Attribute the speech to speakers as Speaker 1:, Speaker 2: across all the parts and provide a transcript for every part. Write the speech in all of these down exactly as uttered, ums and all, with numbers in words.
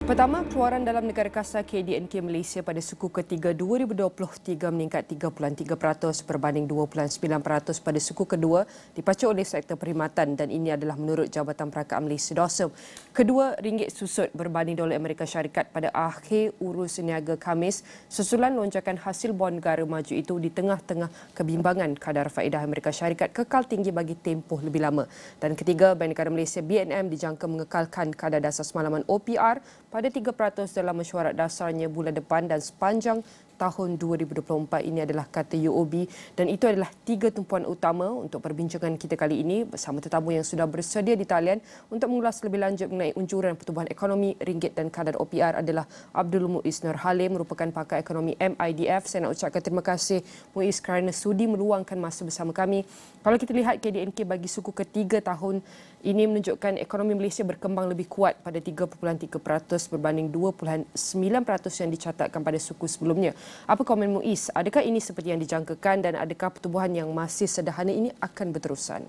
Speaker 1: Pertama, keluaran dalam negara kasar K D N K Malaysia pada suku ketiga dua ribu dua puluh tiga meningkat tiga perpuluhan tiga peratus berbanding dua perpuluhan sembilan peratus pada suku kedua dipacu oleh sektor perkhidmatan dan ini adalah menurut Jabatan Perakaan Malaysia D O S M. Kedua, ringgit susut berbanding dolar Amerika Syarikat pada akhir urus niaga Khamis susulan lonjakan hasil bond negara maju itu di tengah-tengah kebimbangan kadar faedah Amerika Syarikat kekal tinggi bagi tempoh lebih lama. Dan ketiga, Bank Negara Malaysia B N M dijangka mengekalkan kadar dasar semalaman O P R pada tiga peratus dalam mesyuarat dasarnya bulan depan dan sepanjang tahun dua ribu dua puluh empat. Ini adalah kata U O B dan itu adalah tiga tumpuan utama untuk perbincangan kita kali ini bersama tetamu yang sudah bersedia di talian untuk mengulas lebih lanjut mengenai unjuran pertumbuhan ekonomi ringgit dan kadar O P R adalah Abdul Muiz Nur Halim, merupakan pakar ekonomi M I D F. Saya nak ucapkan terima kasih Muiz kerana sudi meluangkan masa bersama kami. Kalau kita lihat K D N K bagi suku ketiga tahun ini menunjukkan ekonomi Malaysia berkembang lebih kuat pada tiga perpuluhan tiga peratus berbanding dua perpuluhan sembilan peratus yang dicatatkan pada suku sebelumnya. Apa komen Muiz? Adakah ini seperti yang dijangkakan dan adakah pertumbuhan yang masih sederhana ini akan berterusan?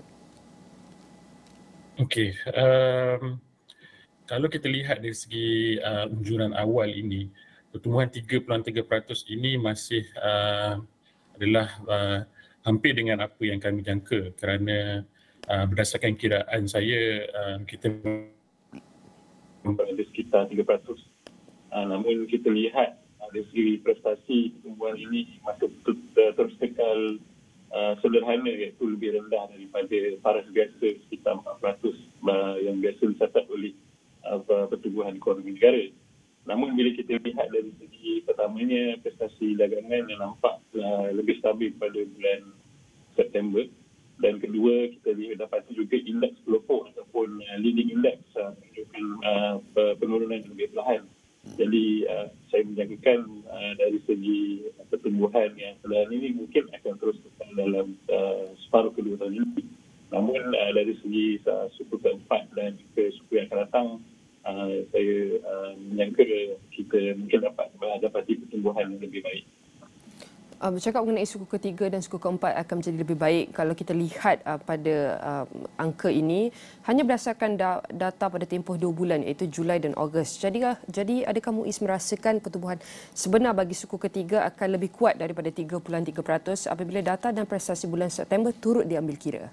Speaker 2: Okey, um, kalau kita lihat dari segi uh, unjuran awal ini, pertumbuhan tiga perpuluhan tiga peratus ini masih uh, adalah uh, hampir dengan apa yang kami jangka kerana uh, berdasarkan kiraan saya uh, kita berada sekitar tiga peratus. Uh, namun kita lihat uh, dari segi prestasi pertumbuhan ini masih terus kekal uh, sederhana, iaitu lebih rendah daripada paras biasa sekitar empat peratus uh, yang biasa dicatat oleh uh, pertumbuhan ekonomi negara. Namun bila kita lihat dari segi pertamanya prestasi dagangan yang nampak uh, lebih stabil pada bulan September dan kedua kita lihat dapati juga indeks pelopor ataupun uh, leading index uh, menunjukkan uh, penurunan yang lebih perlahan. Jadi uh, saya menjangkakan uh, dari segi pertumbuhan yang sederhana ini mungkin akan terus kekal dalam uh, separuh kedua tahun ini. Namun uh, dari segi uh, suku keempat dan ke suku yang akan datang, Uh, saya uh, menyangka kita mungkin dapat dapati pertumbuhan yang lebih baik.
Speaker 1: Uh, bercakap mengenai suku ketiga dan suku keempat akan menjadi lebih baik kalau kita lihat uh, pada uh, angka ini hanya berdasarkan da- data pada tempoh dua bulan iaitu Julai dan Ogos. Jadi, uh, jadi adakah Muiz merasakan pertumbuhan sebenar bagi suku ketiga akan lebih kuat daripada tiga perpuluhan tiga peratus apabila data dan prestasi bulan September turut diambil kira?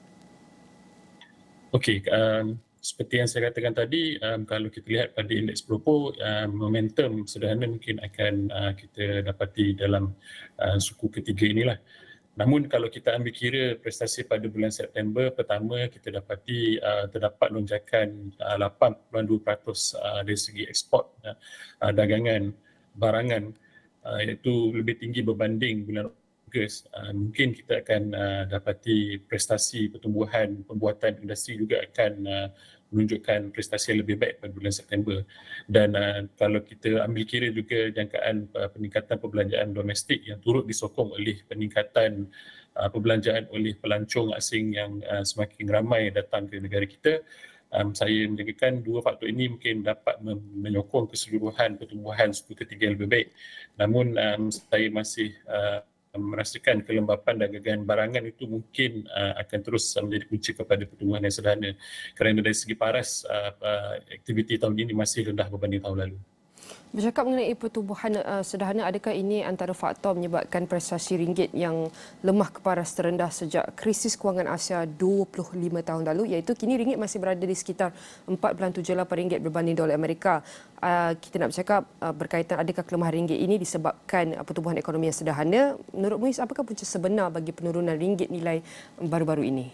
Speaker 2: Okey, um, seperti yang saya katakan tadi, um, kalau kita lihat pada indeks pelopor, um, momentum sederhana mungkin akan uh, kita dapati dalam uh, suku ketiga inilah. Namun kalau kita ambil kira prestasi pada bulan September, pertama kita dapati uh, terdapat lonjakan uh, lapan perpuluhan dua peratus uh, dari segi ekspor uh, dagangan barangan uh, iaitu lebih tinggi berbanding bulan Ogos. Uh, mungkin kita akan uh, dapati prestasi pertumbuhan pembuatan industri juga akan uh, menunjukkan prestasi yang lebih baik pada bulan September. Dan uh, kalau kita ambil kira juga jangkaan uh, peningkatan perbelanjaan domestik yang turut disokong oleh peningkatan uh, perbelanjaan oleh pelancong asing yang uh, semakin ramai datang ke negara kita, um, saya menjangkakan dua faktor ini mungkin dapat menyokong keseluruhan pertumbuhan suku ketiga yang lebih baik. Namun um, saya masih uh, merasakan kelembapan dagangan barangan itu mungkin uh, akan terus menjadi kunci kepada pertumbuhan yang sederhana kerana dari segi paras uh, uh, aktiviti tahun ini masih rendah berbanding tahun lalu.
Speaker 1: Bercakap mengenai pertumbuhan uh, sederhana, adakah ini antara faktor menyebabkan prestasi ringgit yang lemah ke paras terendah sejak krisis kewangan Asia dua puluh lima tahun lalu iaitu kini ringgit masih berada di sekitar empat perpuluhan tujuh lapan ringgit berbanding dolar Amerika. Uh, kita nak bercakap uh, berkaitan adakah kelemahan ringgit ini disebabkan uh, pertumbuhan ekonomi yang sederhana. Menurut Muiz, apakah punca sebenar bagi penurunan ringgit nilai baru-baru ini?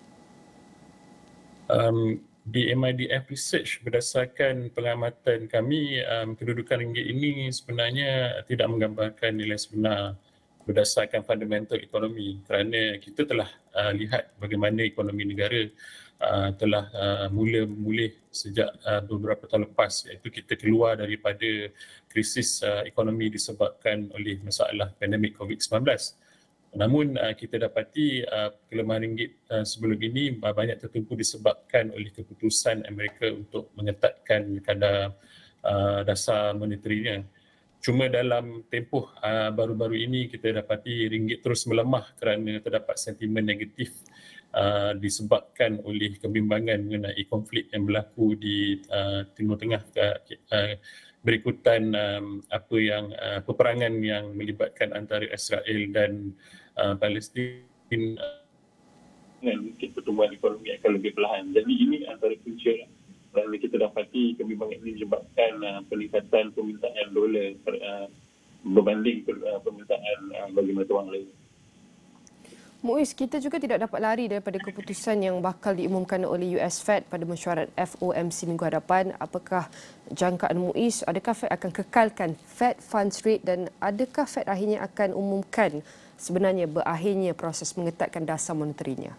Speaker 2: Um, Di M I D F Research, berdasarkan pengamatan kami, um, kedudukan ringgit ini sebenarnya tidak menggambarkan nilai sebenar berdasarkan fundamental ekonomi kerana kita telah uh, lihat bagaimana ekonomi negara uh, telah uh, mula memulih sejak uh, beberapa tahun lepas, iaitu kita keluar daripada krisis uh, ekonomi disebabkan oleh masalah pandemik covid sembilan belas. Namun uh, kita dapati uh, kelemahan ringgit uh, sebelum ini uh, banyak tertumpu disebabkan oleh keputusan Amerika untuk mengetatkan kadar uh, dasar monetarnya. Cuma dalam tempoh uh, baru-baru ini kita dapati ringgit terus melemah kerana terdapat sentimen negatif uh, disebabkan oleh kebimbangan mengenai konflik yang berlaku di uh, Timur Tengah uh, berikutan um, apa yang uh, peperangan yang melibatkan antara Israel dan uh, Palestin. Dengan mungkin pertumbuhan ekonomi akan lebih perlahan. Jadi ini antara punca kerana kita dapati kebimbangan ini menyebabkan uh, peningkatan permintaan dolar uh, berbanding uh, permintaan uh, bagi mata wang lain.
Speaker 1: Muiz, kita juga tidak dapat lari daripada keputusan yang bakal diumumkan oleh U S Fed pada mesyuarat F O M C minggu hadapan. Apakah jangkaan Muiz, adakah Fed akan kekalkan Fed Funds Rate dan adakah Fed akhirnya akan umumkan sebenarnya berakhirnya proses mengetatkan dasar moneterinya?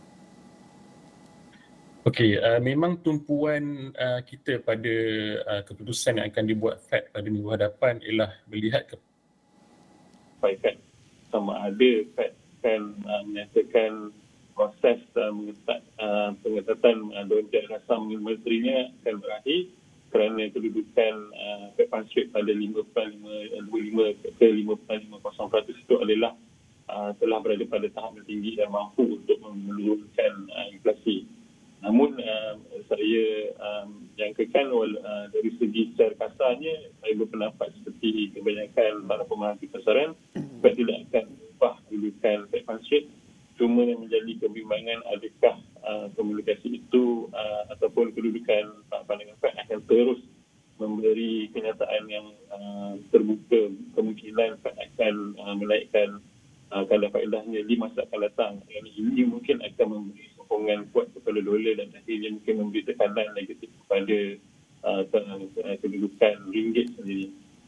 Speaker 2: Okey, uh, memang tumpuan uh, kita pada uh, keputusan yang akan dibuat Fed pada minggu hadapan ialah melihat ke Fed sama ada Fed akan uh, menyatakan proses uh, mengetat, uh, pengetatan uh, dolar dasar moneterinya akan berakhir kerana kedudukan uh, Fed Funds Rate pada lima perpuluhan lima ke lima perpuluhan lima puluh peratus itu adalah uh, telah berada pada tahap yang tinggi dan mampu untuk menurunkan uh, inflasi. Namun uh, saya um, jangkakan uh, dari segi secara kasarnya, saya berpendapat seperti kebanyakan para pemerhati pasaran, Fed tidak akan ubah kedudukan Fed Funds Rate. Cuma yang menjadi kebimbangan adakah uh, komunikasi itu uh, ataupun kedudukan pandangan Fed akan terus memberi kenyataan yang uh, terbuka kemungkinan Fed akan uh, menaikkan uh, kadar faedahnya di masa akan datang. Yang ini mungkin akan memberi sokongan kuat kepada dolar dan akhirnya mungkin memberi tekanan negatif kepada uh, kedudukan ringgit sendiri.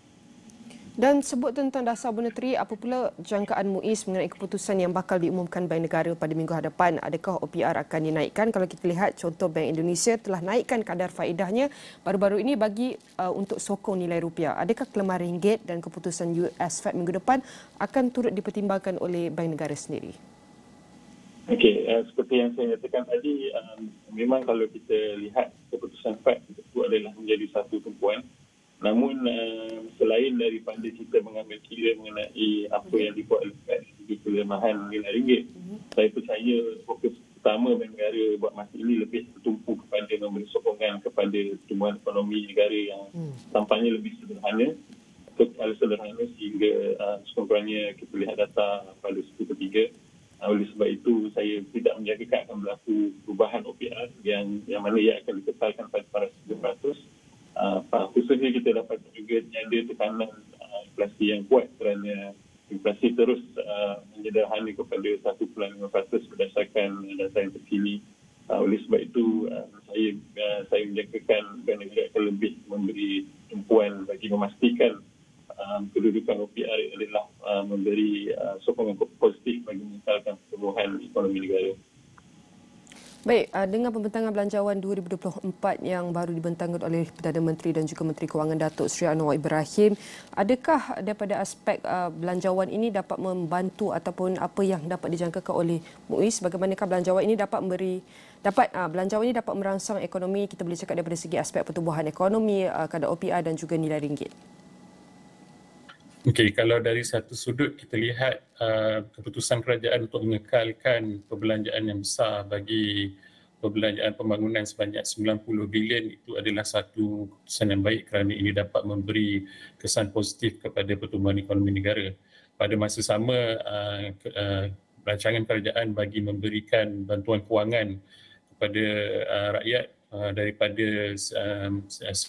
Speaker 1: Dan sebut tentang dasar moneteri, apa pula jangkaan Muiz mengenai keputusan yang bakal diumumkan Bank Negara pada minggu hadapan? Adakah O P R akan dinaikkan? Kalau kita lihat contoh Bank Indonesia telah naikkan kadar faedahnya baru-baru ini bagi uh, untuk sokong nilai rupiah. Adakah kelemahan ringgit dan keputusan U S Fed minggu depan akan turut dipertimbangkan oleh Bank Negara sendiri?
Speaker 2: Okey, uh, seperti yang saya nyatakan tadi, um, memang kalau kita lihat keputusan Fed itu adalah menjadi satu tumpuan. Namun uh, selain daripada kita mengambil kira mengenai apa yang dibuat oleh Fed sebagai kelemahan nilai ringgit, mm-hmm. saya percaya fokus utama Bank Negara buat masa ini lebih bertumpu kepada memberi sokongan kepada pertumbuhan ekonomi negara yang mm. tampaknya lebih sederhana, lebih sederhana sehingga uh, sekurang-kurangnya kita lihat data pada suku ketiga. Uh, oleh sebab itu saya tidak menjangkakan akan berlaku perubahan O P R yang yang mana ia akan dikekalkan pada pada tiga peratus. Uh, khususnya kita dapat juga ada tekanan uh, inflasi yang kuat kerana inflasi terus uh, menyederhana kepada satu perpuluhan lima peratus berdasarkan data yang terkini. Uh, oleh sebab itu uh, saya uh, saya menjangkakan Bank Negara akan lebih memberi tumpuan bagi memastikan uh, kedudukan O P R adalah uh, memberi uh, sokongan positif bagi mengekalkan pertumbuhan ekonomi negara.
Speaker 1: Baik, dengan pembentangan belanjawan dua ribu dua puluh empat yang baru dibentangkan oleh Perdana Menteri dan juga Menteri Kewangan Datuk Seri Anwar Ibrahim, adakah daripada aspek belanjawan ini dapat membantu ataupun apa yang dapat dijangkakan oleh Muiz, bagaimanakah belanjawan ini dapat memberi dapat belanjawan ini dapat merangsang ekonomi, kita boleh cakap daripada segi aspek pertumbuhan ekonomi, kadar O P R dan juga nilai ringgit?
Speaker 2: Okey, kalau dari satu sudut kita lihat uh, keputusan kerajaan untuk mengekalkan perbelanjaan yang besar bagi perbelanjaan pembangunan sebanyak sembilan puluh bilion itu adalah satu keputusan yang baik kerana ini dapat memberi kesan positif kepada pertumbuhan ekonomi negara. Pada masa sama, uh, uh, rancangan kerajaan bagi memberikan bantuan kewangan kepada uh, rakyat uh, daripada um,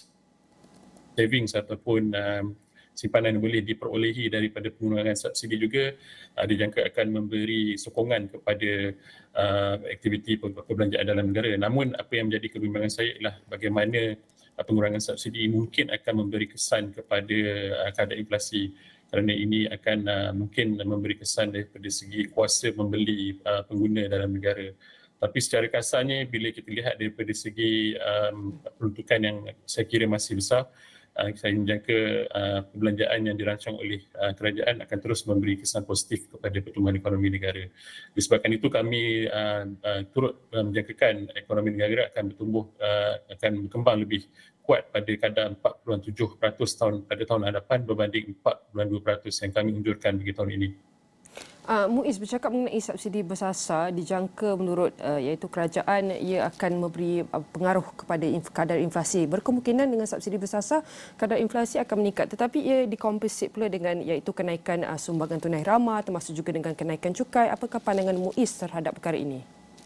Speaker 2: savings ataupun um, simpanan yang boleh diperolehi daripada pengurangan subsidi juga uh, dijangka akan memberi sokongan kepada uh, aktiviti perbelanjaan dalam negara. Namun apa yang menjadi kebimbangan saya ialah bagaimana uh, pengurangan subsidi mungkin akan memberi kesan kepada uh, kadar inflasi kerana ini akan uh, mungkin memberi kesan daripada segi kuasa membeli uh, pengguna dalam negara. Tapi secara kasarnya bila kita lihat daripada segi um, peruntukan yang saya kira masih besar, Uh, saya menjangka uh, perbelanjaan yang dirancang oleh uh, kerajaan akan terus memberi kesan positif kepada pertumbuhan ekonomi negara. Disebabkan itu kami uh, uh, turut uh, menjangkakan ekonomi negara akan bertumbuh, uh, akan berkembang lebih kuat pada kadar empat puluh tujuh peratus tahun pada tahun hadapan berbanding empat puluh dua peratus yang kami unjurkan bagi tahun ini.
Speaker 1: Uh, Muiz bercakap mengenai subsidi bersasar, dijangka menurut uh, iaitu kerajaan ia akan memberi uh, pengaruh kepada inf- kadar inflasi. Berkemungkinan dengan subsidi bersasar kadar inflasi akan meningkat, tetapi ia dikompensate pula dengan iaitu kenaikan uh, sumbangan tunai ramah, termasuk juga dengan kenaikan cukai. Apakah pandangan Muiz terhadap perkara ini?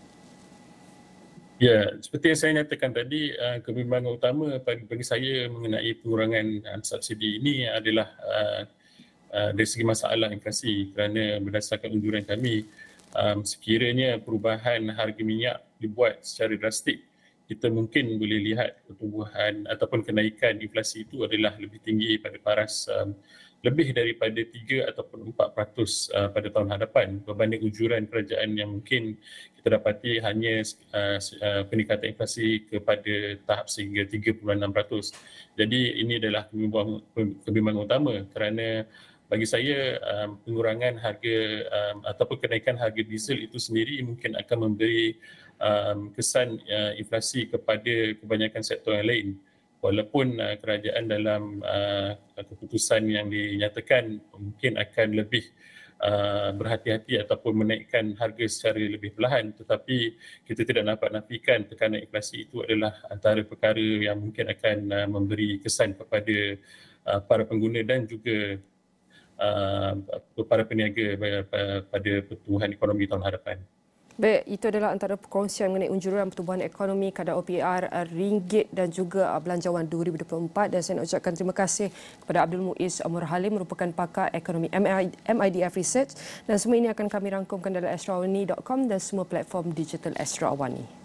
Speaker 2: Ya, seperti yang saya nyatakan tadi, uh, kebimbangan utama bagi saya mengenai pengurangan uh, subsidi ini adalah uh, Uh, dari segi masalah inflasi, kerana berdasarkan unjuran kami, um, sekiranya perubahan harga minyak dibuat secara drastik, kita mungkin boleh lihat pertumbuhan ataupun kenaikan inflasi itu adalah lebih tinggi pada paras um, lebih daripada tiga ataupun empat peratus uh, pada tahun hadapan berbanding unjuran kerajaan yang mungkin kita dapati hanya uh, uh, peningkatan inflasi kepada tahap sehingga tiga puluh enam peratus. Jadi ini adalah kebimbangan, kebimbangan utama kerana bagi saya um, pengurangan harga um, ataupun kenaikan harga diesel itu sendiri mungkin akan memberi um, kesan uh, inflasi kepada kebanyakan sektor yang lain. Walaupun uh, kerajaan dalam uh, keputusan yang dinyatakan mungkin akan lebih uh, berhati-hati ataupun menaikkan harga secara lebih perlahan, tetapi kita tidak dapat nafikan tekanan inflasi itu adalah antara perkara yang mungkin akan uh, memberi kesan kepada uh, para pengguna dan juga Uh, para peniaga pada pertumbuhan ekonomi tahun hadapan.
Speaker 1: Baik, itu adalah antara perkongsian mengenai unjuran pertumbuhan ekonomi kadar O P R ringgit dan juga belanjawan dua ribu dua puluh empat, dan saya nak ucapkan terima kasih kepada Abdul Muiz Omar Halim merupakan pakar ekonomi M I D F Research, dan semua ini akan kami rangkumkan dalam astro awani dot com dan semua platform digital Astro Awani.